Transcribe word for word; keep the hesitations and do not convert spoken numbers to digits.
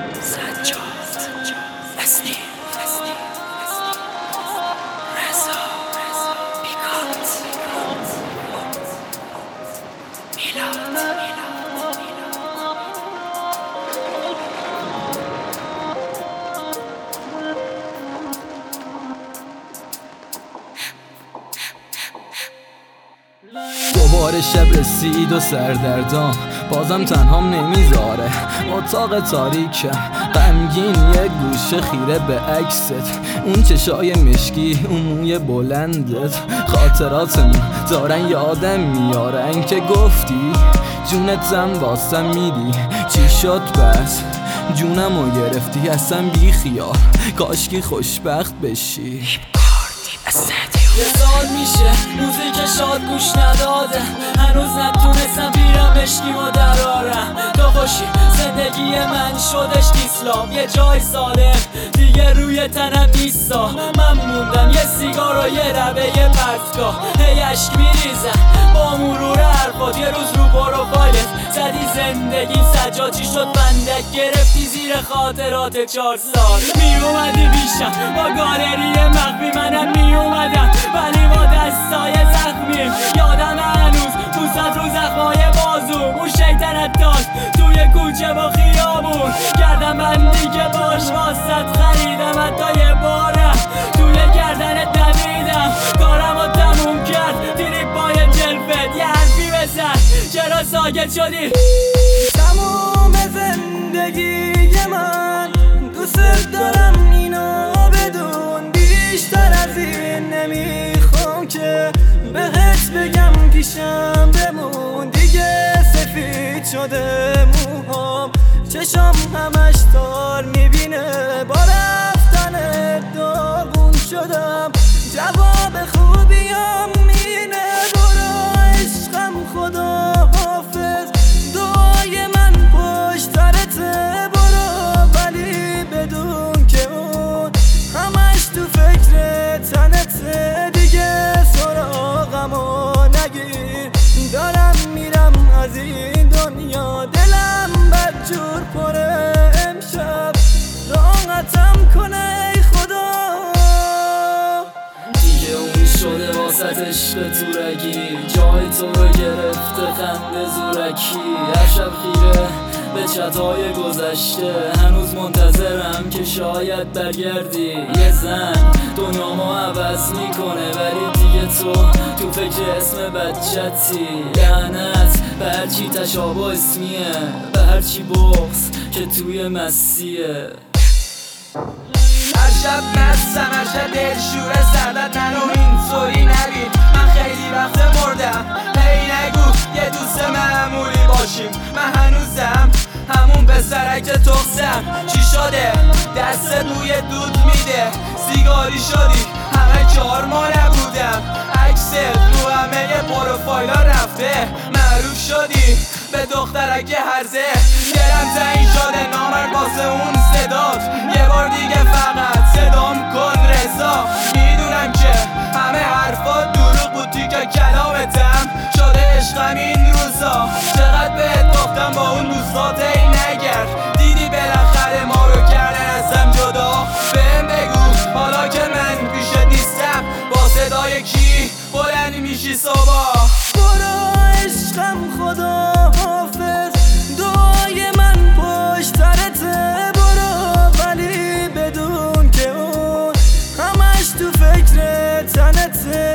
دوباره شب رسید و سردردام بازم تنهام نمیذاره. اتاق تاریکم غمگین، یه گوشه خیره به عکست، اون چشای مشکی، اون موی بلندت. خاطراتمون دارن یادم میارن که گفتی جونتم واسم میدی. چی شد بس جونمو گرفتی اصلا بی خیال، کاشکی خوشبخت بشی. یه سال میشه موزیک شاد گوش نداده، هنوز نتونستم بیرم اشکیمو درارم. تا خوشی زندگی من شدش دیسلام، یه جای سالم دیگه روی تنم نیستا. من موندم یه سیگار و یه ربه یه پرتگاه، هی عشق میریزم با مرور حرفات. یه روز رو پروفایلت زدی زندگی سجاجی شد بندک، گرفتی زیر خاطرات چهار سال. میومدی بیشم با گالری مخفی، منم میومدم ولی با دستای زخمیم. یادم هنوز پوست رو زخمای بازوم، اون شیطنت داد توی کوچه با خیابون. گردم بندی که باش واسط خریدم، حتی یه بارم توی گردنت نمیدم. کارم رو تموم کرد دیری پای جلفت، یه حرفی بزن چرا ساکت شدی؟ تمام زندگی من دوست دارم اینو بدون، بیشتر از این نمیخوام که بهت بگم پیشم بمون. دیگه سفید شده موهام، چشام همش تار میبینه، با رفتن داغون شدم. جواب خوبیام اینه برو عشقم خدا حافظ، دعای من پشت سرته برو، ولی بدون که اون همش تو فکر تنته. دیگه سراغمو نگیر، دارم میرم از این دنیا، دلم بدجور پره امشب، راحتم کنه ای خدا. دیگه اون شده واسط عشق تورگی، جای تو رو گرفته خنده زورکی. هر شب خیره به چتای گذشته، هنوز منتظرم که شاید برگردی. یه زن دنیامو عوض میکنه ولی دیگه تو تو فکر اسم بچتی. لعنت به هرچی تشابه اسمیه، به هرچی بغض که توی مسیه. هر شب مستم، هر شب دلشوره سردت منو اینطوری نبین. من خیلی وقت مردم، هی نگو یه دوست معمولی باشیم. من هنوزم همون پسرک تخسم. چی شده دستت بوی دود میده، سیگاری شدی همه کار ما نبودم. عکست رو همه پروفایلا رفته، معروف شدی به دخترک هرزه. دلم تنگ شده نامرد واسه اون صدات، یه بار دیگه فقط صدام کن رضا. میدونم که همه حرفات دروغ بود، تیکه کلامتم شده عشقم این روزا. چقدر بهت گفتم با اون دوستات ای نگرد، دیدی بالاخره ما رو کردن ازم جدا. بهم بگو حالا که من پیشت نیستم با صدای کی بلند میشی صبح؟ برو عشقم خدا حافظ، دعای من پشت سرته برو، ولی بدون که اون همش تو فکر تنته.